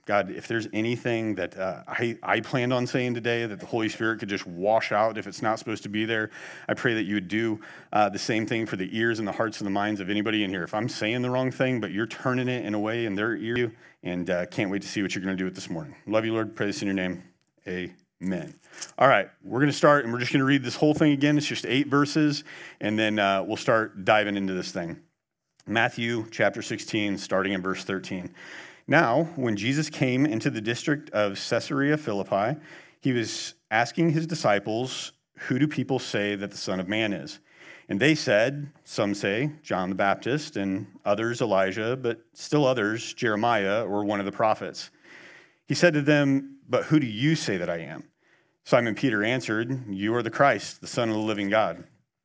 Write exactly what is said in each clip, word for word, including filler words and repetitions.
God, if there's anything that uh, I, I planned on saying today that the Holy Spirit could just wash out if it's not supposed to be there, I pray that you would do uh, the same thing for the ears and the hearts and the minds of anybody in here. If I'm saying the wrong thing, but you're turning it in a way in their ear, and uh, can't wait to see what you're going to do with this morning. Love you, Lord. Pray this in your name. Amen. All right, we're going to start, and we're just going to read this whole thing again. It's just eight verses, and then uh, we'll start diving into this thing. Matthew chapter sixteen, starting in verse thirteen. Now, when Jesus came into the district of Caesarea Philippi, he was asking his disciples, "Who do people say that the Son of Man is?" And they said, some say John the Baptist, and others Elijah, but still others Jeremiah or one of the prophets. He said to them, "But who do you say that I am?" Simon Peter answered, "You are the Christ, the Son of the living God."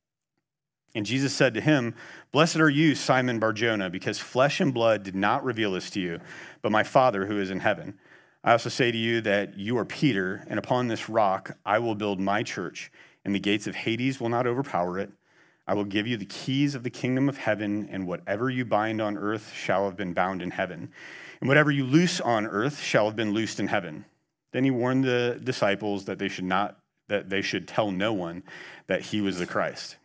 And Jesus said to him, "Blessed are you, Simon Bar-Jonah, because flesh and blood did not reveal this to you, but my Father who is in heaven. I also say to you that you are Peter, and upon this rock I will build my church, and the gates of Hades will not overpower it. I will give you the keys of the kingdom of heaven, and whatever you bind on earth shall have been bound in heaven, and whatever you loose on earth shall have been loosed in heaven." Then he warned the disciples that they should not, that they should tell no one that he was the Christ.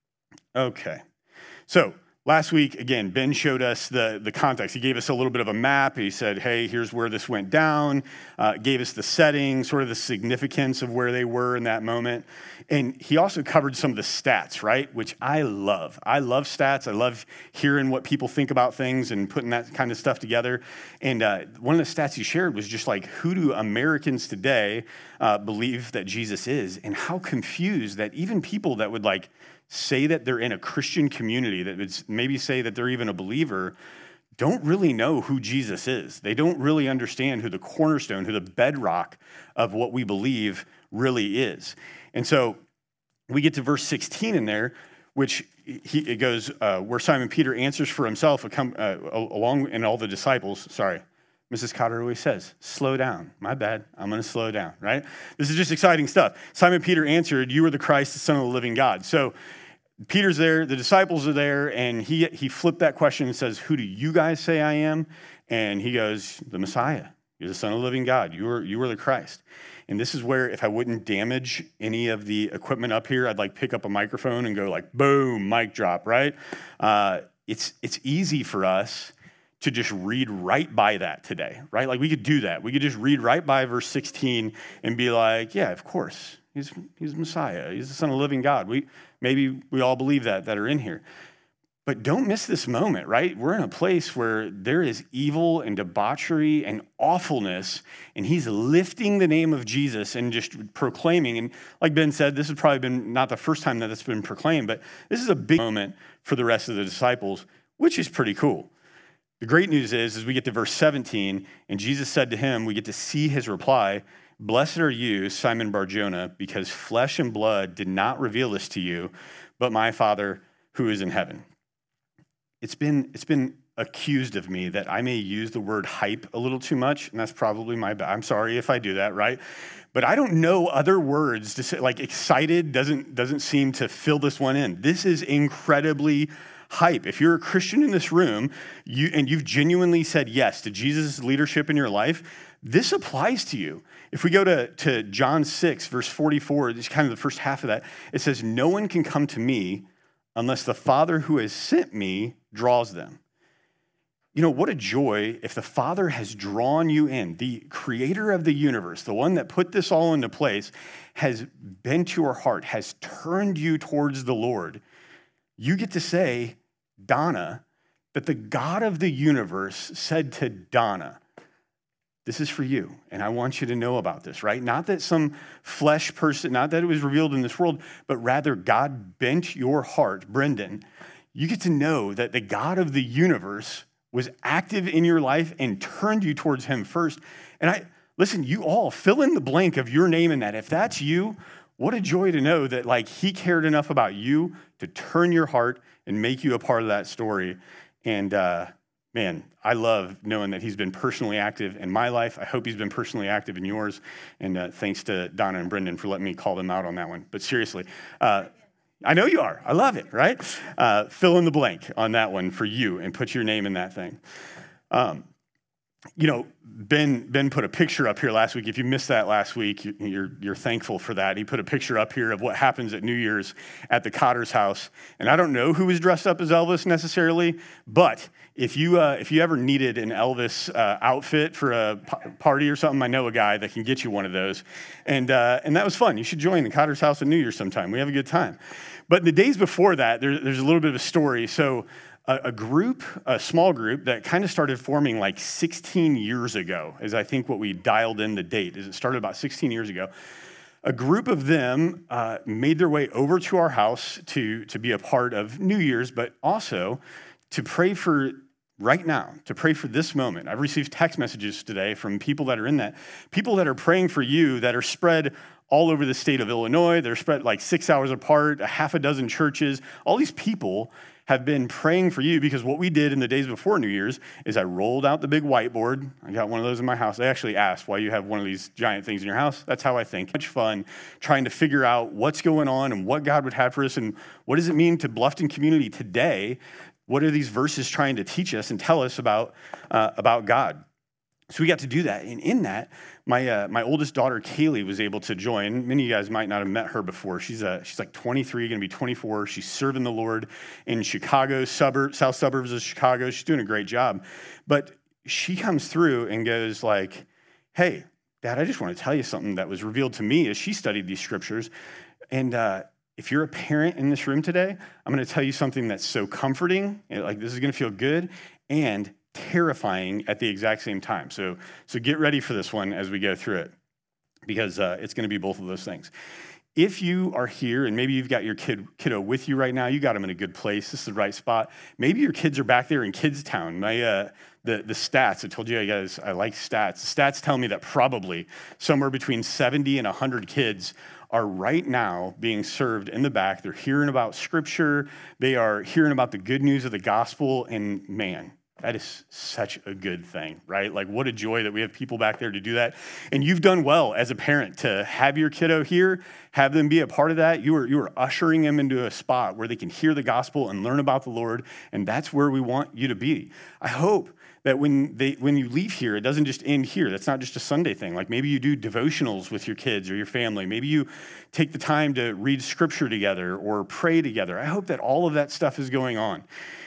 Okay, so last week, again, Ben showed us the, the context. He gave us a little bit of a map. He said, hey, here's where this went down, uh, gave us the setting, sort of the significance of where they were in that moment. And he also covered some of the stats, right, which I love. I love stats. I love hearing what people think about things and putting that kind of stuff together. And uh, one of the stats he shared was just like, who do Americans today uh, believe that Jesus is? And how confused that even people that would like say that they're in a Christian community, that would maybe say that they're even a believer, don't really know who Jesus is. They don't really understand who the cornerstone, who the bedrock of what we believe really is. And so we get to verse sixteen in there, which he, it goes, uh, where Simon Peter answers for himself, uh, along and all the disciples, sorry, Missus Cotter always says, slow down. My bad. I'm going to slow down, right? This is just exciting stuff. Simon Peter answered, "You are the Christ, the Son of the living God." So Peter's there, the disciples are there, and he he flipped that question and says, "Who do you guys say I am?" And he goes, "The Messiah. You're the Son of the living God. You are, you are the Christ." And this is where, if I wouldn't damage any of the equipment up here, I'd like pick up a microphone and go like, boom, mic drop, right? Uh, it's it's easy for us to just read right by that today, right? Like we could do that. We could just read right by verse sixteen and be like, yeah, of course, he's he's Messiah. He's the Son of the living God. We maybe we all believe that that are in here. But don't miss this moment, right? We're in a place where there is evil and debauchery and awfulness, and he's lifting the name of Jesus and just proclaiming. And like Ben said, this has probably been not the first time that it's been proclaimed, but this is a big moment for the rest of the disciples, which is pretty cool. The great news is, as we get to verse seventeen, and Jesus said to him, we get to see his reply, "Blessed are you, Simon Bar-Jonah, because flesh and blood did not reveal this to you, but my Father who is in heaven." It's been it's been accused of me that I may use the word hype a little too much, and that's probably my bad. I'm sorry if I do that, right? But I don't know other words to say, like excited doesn't doesn't seem to fill this one in. This is incredibly hype. If you're a Christian in this room, you and you've genuinely said yes to Jesus' leadership in your life, this applies to you. If we go to, to John six, verse forty-four, it's kind of the first half of that, it says, "No one can come to me unless the Father who has sent me draws them." You know, what a joy if the Father has drawn you in. The creator of the universe, the one that put this all into place, has bent your heart, has turned you towards the Lord. You get to say, Donna, that the God of the universe said to Donna, "This is for you, and I want you to know about this," right? Not that some flesh person, not that it was revealed in this world, but rather God bent your heart, Brendan. You get to know that the God of the universe was active in your life and turned you towards him first. And I listen, you all fill in the blank of your name in that. If that's you, what a joy to know that like he cared enough about you to turn your heart and make you a part of that story. And uh, man, I love knowing that he's been personally active in my life. I hope he's been personally active in yours. And uh, thanks to Donna and Brendan for letting me call them out on that one. But seriously, uh, I know you are. I love it, right? Uh, fill in the blank on that one for you and put your name in that thing. Um, you know, Ben Ben put a picture up here last week. If you missed that last week, you- you're you're thankful for that. He put a picture up here of what happens at New Year's at the Cotter's house. And I don't know who was dressed up as Elvis necessarily, but if you uh, if you ever needed an Elvis uh, outfit for a p- party or something, I know a guy that can get you one of those. And uh, and that was fun. You should join the Cotter's house at New Year's sometime. We have a good time. But in the days before that, there, there's a little bit of a story. So a group, a small group that kind of started forming like sixteen years ago, is I think what we dialed in the date, is it started about sixteen years ago. A group of them uh, made their way over to our house to, to be a part of New Year's, but also to pray for right now, to pray for this moment. I've received text messages today from people that are in that, people that are praying for you that are spread all over the state of Illinois. They're spread like six hours apart, a half a dozen churches. All these people have been praying for you, because what we did in the days before New Year's is I rolled out the big whiteboard. I got one of those in my house. I actually asked why you have one of these giant things in your house. That's how I think. Much fun trying to figure out what's going on and what God would have for us and what does it mean to Bluffton community today. What are these verses trying to teach us and tell us about, uh, about God? So we got to do that. And in that, my uh, my oldest daughter, Kaylee, was able to join. Many of you guys might not have met her before. She's uh, she's like twenty-three, going to be twenty-four. She's serving the Lord in Chicago, suburb, south suburbs of Chicago. She's doing a great job. But she comes through and goes like, hey, Dad, I just want to tell you something that was revealed to me as she studied these scriptures. And uh, if you're a parent in this room today, I'm going to tell you something that's so comforting. Like, this is going to feel good and terrifying at the exact same time. So, so get ready for this one as we go through it, because uh, it's going to be both of those things. If you are here and maybe you've got your kid kiddo with you right now, you got them in a good place. This is the right spot. Maybe your kids are back there in Kids Town. My uh, the the stats, I told you guys I like stats. The stats tell me that probably somewhere between seventy and one hundred kids are right now being served in the back. They're hearing about Scripture. They are hearing about the good news of the gospel. And man, that is such a good thing, right? Like, what a joy that we have people back there to do that. And you've done well as a parent to have your kiddo here, have them be a part of that. You are, you are ushering them into a spot where they can hear the gospel and learn about the Lord, and that's where we want you to be. I hope that when they when you leave here, it doesn't just end here. That's not just a Sunday thing. Like, maybe you do devotionals with your kids or your family. Maybe you take the time to read Scripture together or pray together. I hope that all of that stuff is going on.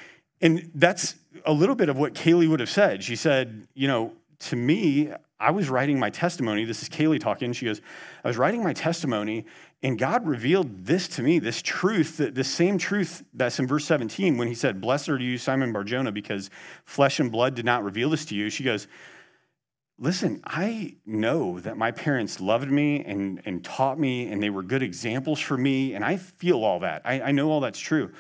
And that's a little bit of what Kaylee would have said. She said, you know, to me, I was writing my testimony. This is Kaylee talking. She goes, I was writing my testimony, and God revealed this to me, this truth, this same truth that's in verse seventeen when he said, blessed are you, Simon Bar-Jonah, because flesh and blood did not reveal this to you. She goes, listen, I know that my parents loved me and, and taught me, and they were good examples for me, and I feel all that. I, I know all that's true.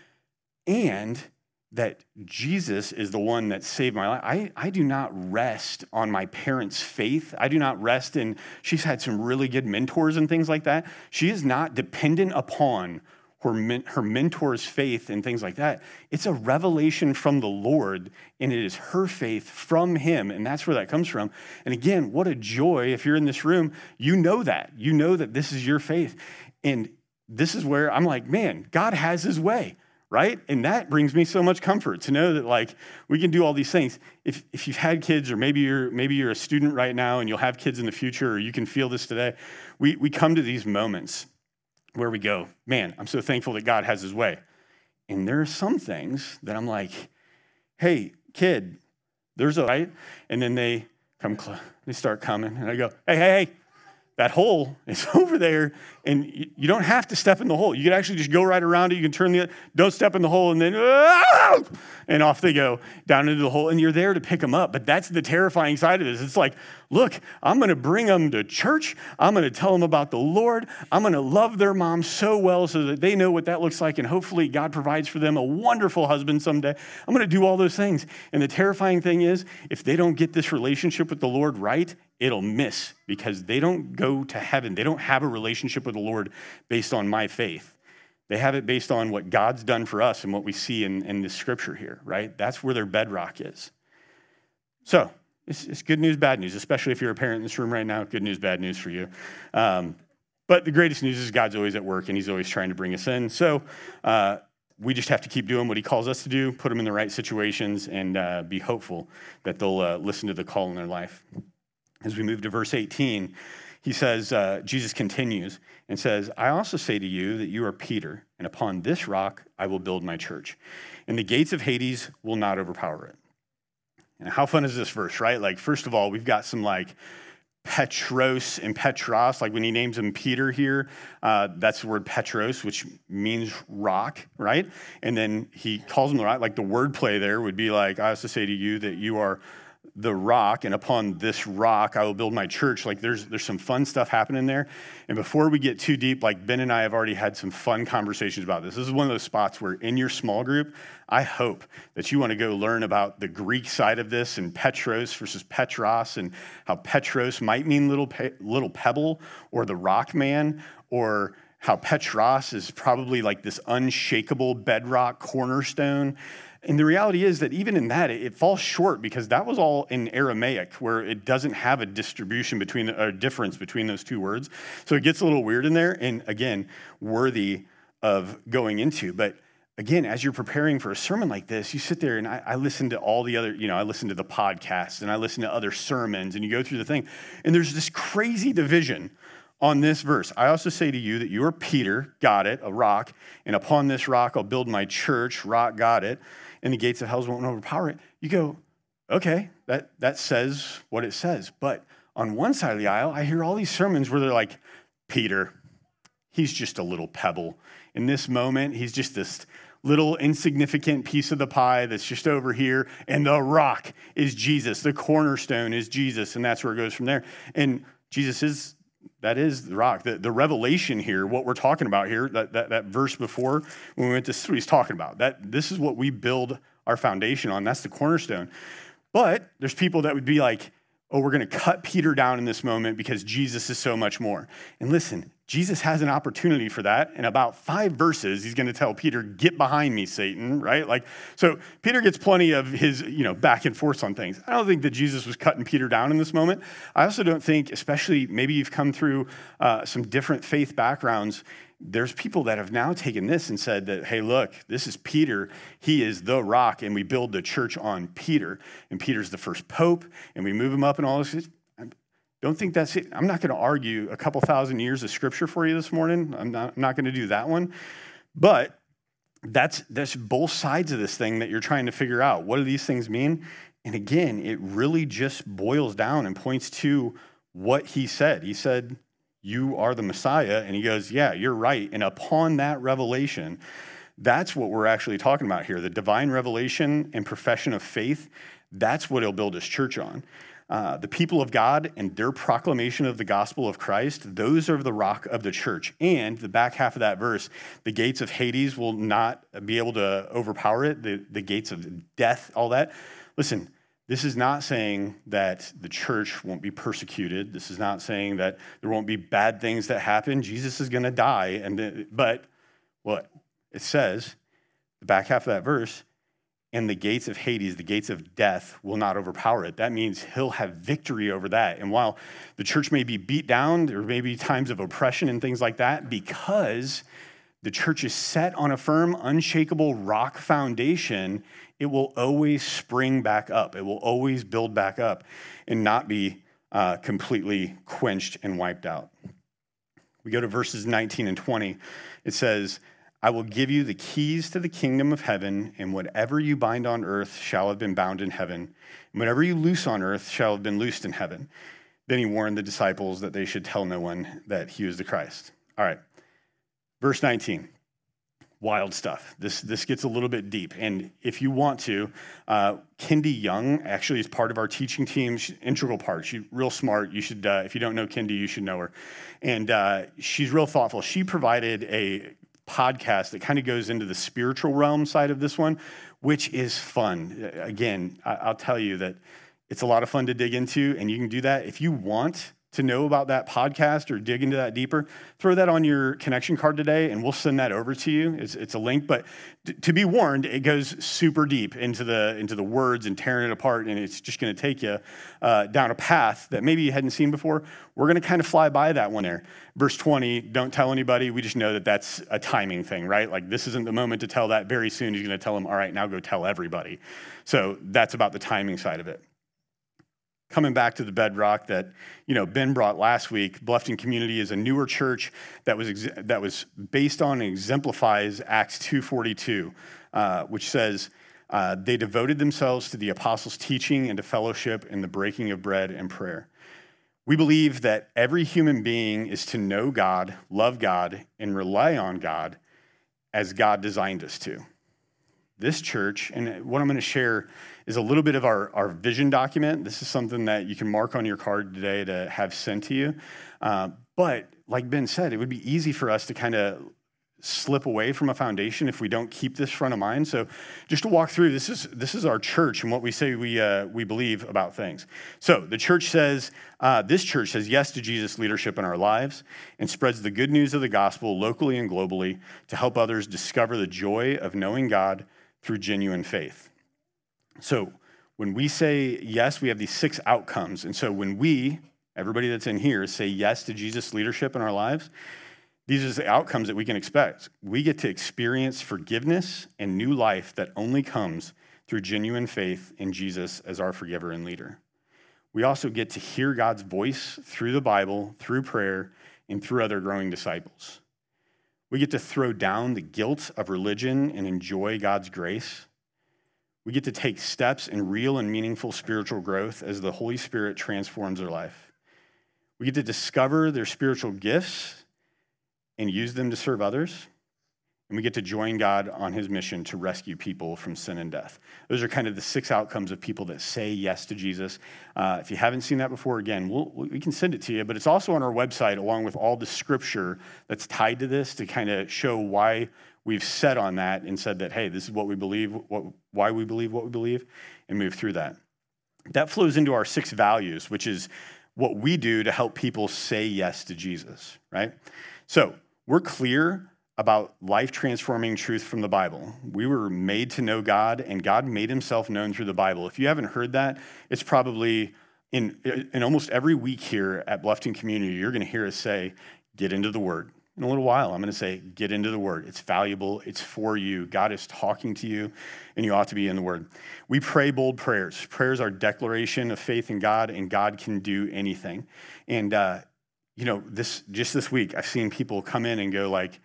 And that Jesus is the one that saved my life. I, I do not rest on my parents' faith. I do not rest in, she's had some really good mentors and things like that. She is not dependent upon her, her mentor's faith and things like that. It's a revelation from the Lord, and it is her faith from him, and that's where that comes from. And again, what a joy if you're in this room, you know that. You know that this is your faith. And this is where I'm like, man, God has his way. Right? And that brings me so much comfort to know that, like, we can do all these things. If if you've had kids, or maybe you're maybe you're a student right now and you'll have kids in the future, or you can feel this today, we we come to these moments where we go, man, I'm so thankful that God has his way. And there are some things that I'm like, hey, kid, there's a right, and then they come close, they start coming, and I go, hey, hey, hey. That hole is over there, and you don't have to step in the hole. You can actually just go right around it. You can turn the, don't step in the hole, and then, and off they go down into the hole, and you're there to pick them up. But that's the terrifying side of this. It's like, look, I'm going to bring them to church. I'm going to tell them about the Lord. I'm going to love their mom so well so that they know what that looks like, and hopefully God provides for them a wonderful husband someday. I'm going to do all those things. And the terrifying thing is, if they don't get this relationship with the Lord right, it'll miss, because they don't go to heaven. They don't have a relationship with the Lord based on my faith. They have it based on what God's done for us and what we see in, in this scripture here, right? That's where their bedrock is. So it's, it's good news, bad news, especially if you're a parent in this room right now. Good news, bad news for you. Um, but the greatest news is God's always at work, and he's always trying to bring us in. So uh, we just have to keep doing what he calls us to do, put them in the right situations, and uh, be hopeful that they'll uh, listen to the call in their life. As we move to verse eighteen, he says, uh, Jesus continues and says, I also say to you that you are Peter, and upon this rock I will build my church, and the gates of Hades will not overpower it. And how fun is this verse, right? Like, first of all, we've got some like Petros and Petros, like when he names him Peter here, uh, that's the word Petros, which means rock, right? And then he calls him the rock, like the wordplay there would be like, I also say to you that you are the rock, and upon this rock I will build my church. Like there's there's some fun stuff happening there. And before we get too deep, like Ben and I have already had some fun conversations about this. This is one of those spots where in your small group, I hope that you want to go learn about the Greek side of this and Petros versus Petros, and how Petros might mean little pe- little pebble or the rock man, or how Petros is probably like this unshakable bedrock cornerstone. And the reality is that even in that, it falls short because that was all in Aramaic, where it doesn't have a distribution between, a difference between those two words. So it gets a little weird in there, and again, worthy of going into. But again, as you're preparing for a sermon like this, you sit there and I, I listen to all the other, you know, I listen to the podcasts and I listen to other sermons, and you go through the thing, and there's this crazy division on this verse. I also say to you that you are Peter, got it, a rock, and upon this rock I'll build my church, rock, got it, and the gates of hell won't overpower it. You go, okay, that, that says what it says. But on one side of the aisle, I hear all these sermons where they're like, Peter, he's just a little pebble. In this moment, he's just this little insignificant piece of the pie that's just over here, and the rock is Jesus. The cornerstone is Jesus, and that's where it goes from there. And Jesus is, that is the rock. The, the revelation here, what we're talking about here, that, that, that verse before, when we went to, this is what he's talking about. That this is what we build our foundation on. That's the cornerstone. But there's people that would be like, oh, we're going to cut Peter down in this moment because Jesus is so much more. And listen, Jesus has an opportunity for that. In about five verses, he's going to tell Peter, get behind me, Satan, right? Like, so Peter gets plenty of his, you know, back and forth on things. I don't think that Jesus was cutting Peter down in this moment. I also don't think, especially maybe you've come through uh, some different faith backgrounds, there's people that have now taken this and said that, hey, look, this is Peter. He is the rock, and we build the church on Peter. And Peter's the first pope, and we move him up and all this. I don't think that's it. I'm not going to argue a couple thousand years of scripture for you this morning. I'm not, I'm not going to do that one. But that's, that's both sides of this thing that you're trying to figure out. What do these things mean? And again, it really just boils down and points to what he said. He said, you are the Messiah. And he goes, yeah, you're right. And upon that revelation, that's what we're actually talking about here. The divine revelation and profession of faith, that's what he'll build his church on. Uh, the people of God and their proclamation of the gospel of Christ, those are the rock of the church. And the back half of that verse, the gates of Hades will not be able to overpower it, the, the gates of death, all that. Listen, this is not saying that the church won't be persecuted. This is not saying that there won't be bad things that happen. Jesus is going to die. And but what it says, the back half of that verse, and the gates of Hades, the gates of death, will not overpower it. That means he'll have victory over that. And while the church may be beat down, there may be times of oppression and things like that, because the church is set on a firm, unshakable rock foundation, it will always spring back up. It will always build back up and not be uh, completely quenched and wiped out. We go to verses nineteen and twenty. It says, I will give you the keys to the kingdom of heaven, and whatever you bind on earth shall have been bound in heaven, and whatever you loose on earth shall have been loosed in heaven. Then he warned the disciples that they should tell no one that he was the Christ. All right, verse nineteen, wild stuff. This this gets a little bit deep, and if you want to, uh, Kendi Young actually is part of our teaching team, she's an integral part. She's real smart. You should, uh, if you don't know Kendi, you should know her. And uh, she's real thoughtful. She provided a podcast that kind of goes into the spiritual realm side of this one, which is fun. Again, I'll tell you that it's a lot of fun to dig into, and you can do that. If you want to know about that podcast or dig into that deeper, throw that on your connection card today, and we'll send that over to you. It's, it's a link, but t- to be warned, it goes super deep into the into the words and tearing it apart, and it's just going to take you uh, down a path that maybe you hadn't seen before. We're going to kind of fly by that one there. Verse twenty, don't tell anybody. We just know that that's a timing thing, right? Like this isn't the moment to tell that. Very soon he's going to tell them, all right, now go tell everybody. So that's about the timing side of it. Coming back to the bedrock that, you know, Ben brought last week, Bluffton Community is a newer church that was ex- that was based on and exemplifies Acts two forty-two, uh, which says, uh, they devoted themselves to the apostles' teaching and to fellowship and the breaking of bread and prayer. We believe that every human being is to know God, love God, and rely on God as God designed us to. This church, and what I'm going to share is a little bit of our, our vision document. This is something that you can mark on your card today to have sent to you. Uh, but like Ben said, it would be easy for us to kind of slip away from a foundation if we don't keep this front of mind. So just to walk through, this is this is our church and what we say we uh, we believe about things. So the church says, uh, this church says yes to Jesus' leadership in our lives and spreads the good news of the gospel locally and globally to help others discover the joy of knowing God through genuine faith. So when we say yes, we have these six outcomes. And so when we, everybody that's in here, say yes to Jesus' leadership in our lives, these are the outcomes that we can expect. We get to experience forgiveness and new life that only comes through genuine faith in Jesus as our forgiver and leader. We also get to hear God's voice through the Bible, through prayer, and through other growing disciples. We get to throw down the guilt of religion and enjoy God's grace. We get to take steps in real and meaningful spiritual growth as the Holy Spirit transforms their life. We get to discover their spiritual gifts and use them to serve others. And we get to join God on his mission to rescue people from sin and death. Those are kind of the six outcomes of people that say yes to Jesus. Uh, if you haven't seen that before, again, we'll, we can send it to you, but it's also on our website along with all the scripture that's tied to this to kind of show why we've set on that and said that, hey, this is what we believe, what, why we believe what we believe, and move through that. That flows into our six values, which is what we do to help people say yes to Jesus, right? So we're clear about life-transforming truth from the Bible. We were made to know God, and God made himself known through the Bible. If you haven't heard that, it's probably in, in almost every week here at Bluffton Community, you're going to hear us say, get into the Word. In a little while, I'm going to say, get into the Word. It's valuable. It's for you. God is talking to you, and you ought to be in the Word. We pray bold prayers. Prayers are declaration of faith in God, and God can do anything. And, uh, you know, this just this week, I've seen people come in and go like,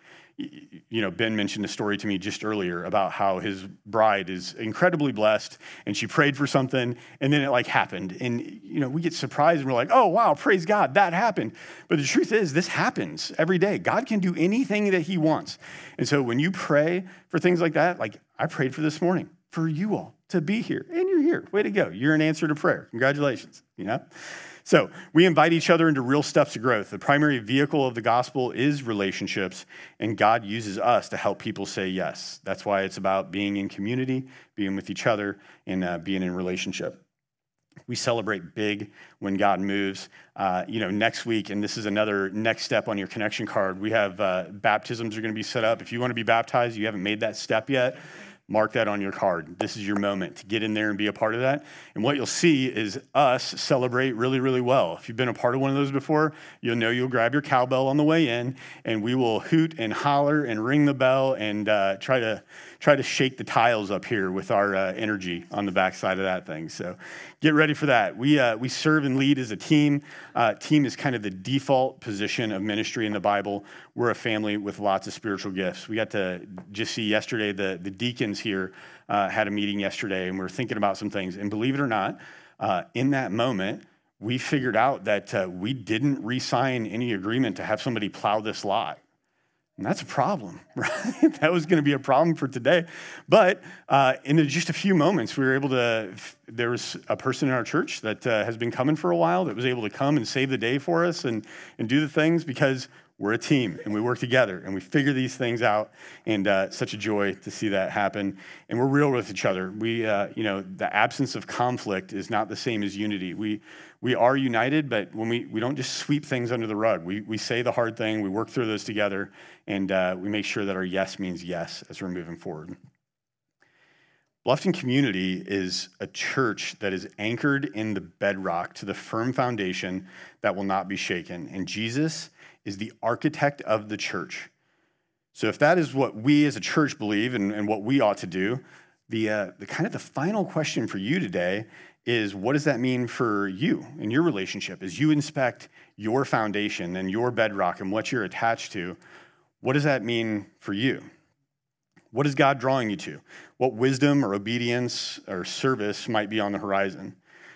you know, Ben mentioned a story to me just earlier about how his bride is incredibly blessed and she prayed for something and then it like happened. And, you know, we get surprised and we're like, oh, wow, praise God, that happened. But the truth is this happens every day. God can do anything that he wants. And so when you pray for things like that, like I prayed for this morning for you all to be here and you're here. Way to go. You're an answer to prayer. Congratulations, you know? So we invite each other into real steps of growth. The primary vehicle of the gospel is relationships, and God uses us to help people say yes. That's why it's about being in community, being with each other, and uh, being in relationship. We celebrate big when God moves. Uh, you know, next week, and this is another next step on your connection card, we have uh, baptisms are going to be set up. If you want to be baptized, you haven't made that step yet, mark that on your card. This is your moment to get in there and be a part of that. And what you'll see is us celebrate really, really well. If you've been a part of one of those before, you'll know you'll grab your cowbell on the way in, and we will hoot and holler and ring the bell and uh, try to try to shake the tiles up here with our uh, energy on the backside of that thing. So get ready for that. We uh, we serve and lead as a team. Uh, team is kind of the default position of ministry in the Bible. We're a family with lots of spiritual gifts. We got to just see yesterday the, the deacons here uh, had a meeting yesterday, and we we're thinking about some things. And believe it or not, uh, in that moment, we figured out that uh, we didn't re-sign any agreement to have somebody plow this lot. And that's a problem, right? That was going to be a problem for today. But uh, in just a few moments, we were able to, there was a person in our church that uh, has been coming for a while that was able to come and save the day for us and, and do the things because We're a team, and we work together, and we figure these things out, and uh, it's such a joy to see that happen. And we're real with each other. We, uh, you know, the absence of conflict is not the same as unity. We we are united, but when we, we don't just sweep things under the rug. We we say the hard thing, we work through those together, and uh, we make sure that our yes means yes as we're moving forward. Bluffton Community is a church that is anchored in the bedrock to the firm foundation that will not be shaken. And Jesus is the architect of the church. So if that is what we as a church believe and, and what we ought to do, the, uh, the kind of the final question for you today is, what does that mean for you in your relationship? As you inspect your foundation and your bedrock and what you're attached to, what does that mean for you? What is God drawing you to? What wisdom or obedience or service might be on the horizon?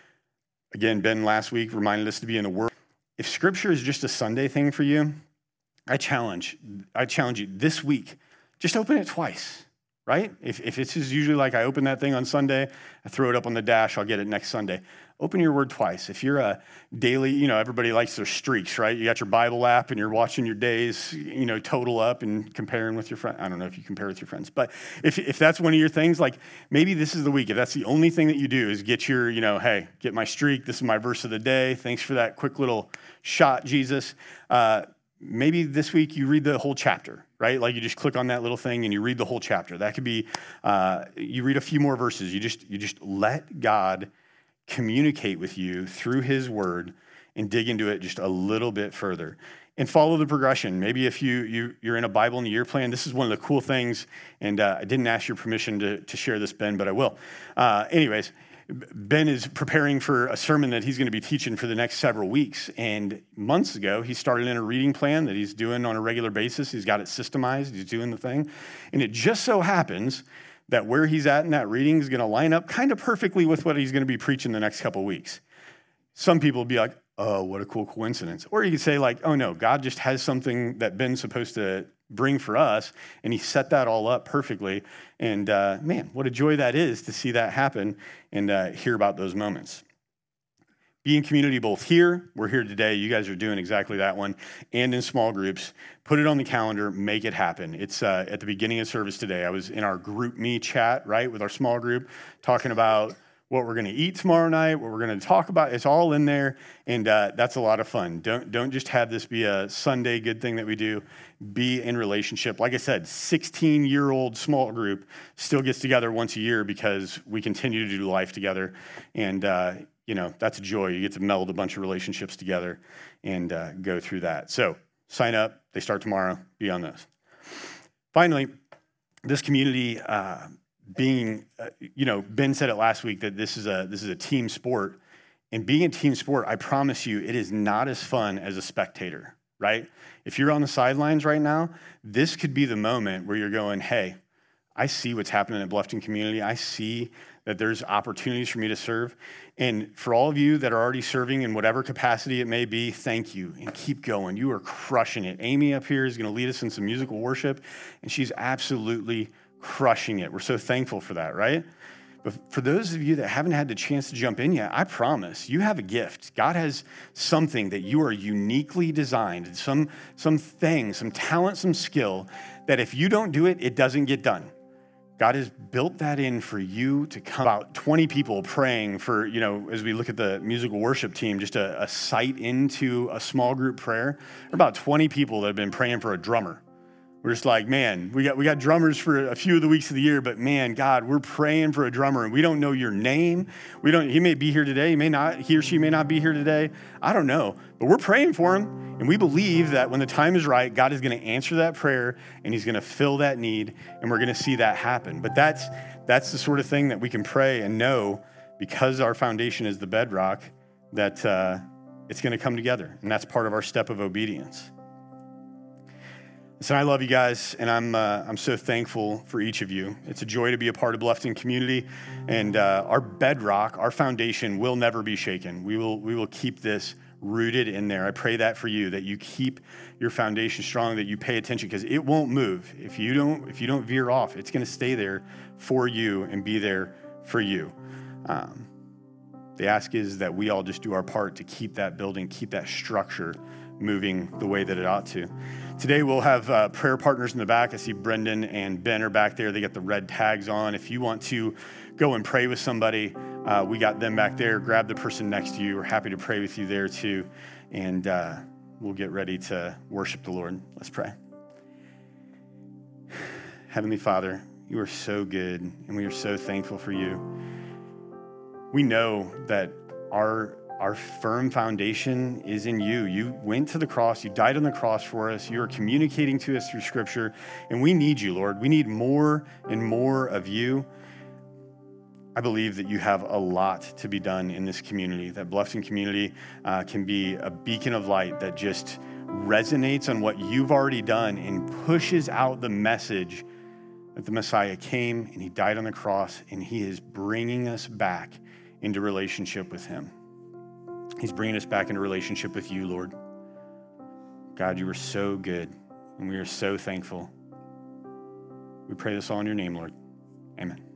Again, Ben last week reminded us to be in the Word. If Scripture is just a Sunday thing for you, I challenge, I challenge you this week, just open it twice, right? If, if it's just usually like I open that thing on Sunday, I throw it up on the dash, I'll get it next Sunday. Open your Word twice. If you're a daily, you know, everybody likes their streaks, right? You got your Bible app and you're watching your days, you know, total up and comparing with your friends. I don't know if you compare with your friends, but if if that's one of your things, like maybe this is the week. If that's the only thing that you do is get your, you know, hey, get my streak. This is my verse of the day. Thanks for that quick little shot, Jesus. Uh, maybe this week you read the whole chapter, right? Like you just click on that little thing and you read the whole chapter. That could be, uh, you read a few more verses. You just you just let God communicate with you through his word and dig into it just a little bit further and follow the progression. Maybe if you, you, you're in a Bible in a year plan, this is one of the cool things, and uh, I didn't ask your permission to, to share this, Ben, but I will. Uh, anyways, Ben is preparing for a sermon that he's going to be teaching for the next several weeks, and months ago, he started in a reading plan that he's doing on a regular basis. He's got it systemized. He's doing the thing, and it just so happens that where he's at in that reading is going to line up kind of perfectly with what he's going to be preaching the next couple of weeks. Some people will be like, oh, what a cool coincidence. Or you could say like, oh no, God just has something that Ben's supposed to bring for us, and he set that all up perfectly. And uh, man, what a joy that is to see that happen and uh, hear about those moments. Be in community both here, we're here today, you guys are doing exactly that one, and in small groups. Put it on the calendar, make it happen. It's uh, at the beginning of service today. I was in our group me chat, right, with our small group, talking about what we're going to eat tomorrow night, what we're going to talk about. It's all in there, and uh, that's a lot of fun. Don't, don't just have this be a Sunday good thing that we do. Be in relationship. Like I said, sixteen-year-old small group still gets together once a year because we continue to do life together, and uh, you know, that's a joy. You get to meld a bunch of relationships together and uh, go through that. So sign up. They start tomorrow. Be on those. Finally, this community uh, being, uh, you know, Ben said it last week that this is a this is a team sport. And being a team sport, I promise you, it is not as fun as a spectator, right? If you're on the sidelines right now, this could be the moment where you're going, hey, I see what's happening at Bluffton Community. I see that there's opportunities for me to serve. And for all of you that are already serving in whatever capacity it may be, thank you, and keep going. You are crushing it. Amy up here is going to lead us in some musical worship, and she's absolutely crushing it. We're so thankful for that, right? But for those of you that haven't had the chance to jump in yet, I promise you have a gift. God has something that you are uniquely designed, some, some thing, some talent, some skill, that if you don't do it, it doesn't get done. God has built that in for you to come. About twenty people praying for, you know, as we look at the musical worship team, just a, a sight into a small group prayer. There are about twenty people that have been praying for a drummer. We're just like, man, we got we got drummers for a few of the weeks of the year, but man, God, we're praying for a drummer, and we don't know your name. We don't. He may be here today. He may not. He or she may not be here today. I don't know, but we're praying for him, and we believe that when the time is right, God is going to answer that prayer, and He's going to fill that need, and we're going to see that happen. But that's that's the sort of thing that we can pray and know, because our foundation is the bedrock, that uh, it's going to come together, and that's part of our step of obedience. So I love you guys, and I'm uh, I'm so thankful for each of you. It's a joy to be a part of Bluffton Community, and uh, our bedrock, our foundation will never be shaken. We will we will keep this rooted in there. I pray that for you, that you keep your foundation strong, that you pay attention, because it won't move. If you don't if you don't veer off, it's going to stay there for you and be there for you. Um, The ask is that we all just do our part to keep that building, keep that structure moving the way that it ought to. Today we'll have uh, prayer partners in the back. I see Brendan and Ben are back there. They got the red tags on. If you want to go and pray with somebody, uh, we got them back there. Grab the person next to you. We're happy to pray with you there too. And uh, we'll get ready to worship the Lord. Let's pray. Heavenly Father, you are so good, and we are so thankful for you. We know that our Our firm foundation is in you. You went to the cross. You died on the cross for us. You are communicating to us through Scripture, and we need you, Lord. We need more and more of you. I believe that you have a lot to be done in this community, that Bluffton community uh, can be a beacon of light that just resonates on what you've already done and pushes out the message that the Messiah came and he died on the cross, and he is bringing us back into relationship with him. He's bringing us back into relationship with you, Lord. God, you are so good, and we are so thankful. We pray this all in your name, Lord. Amen.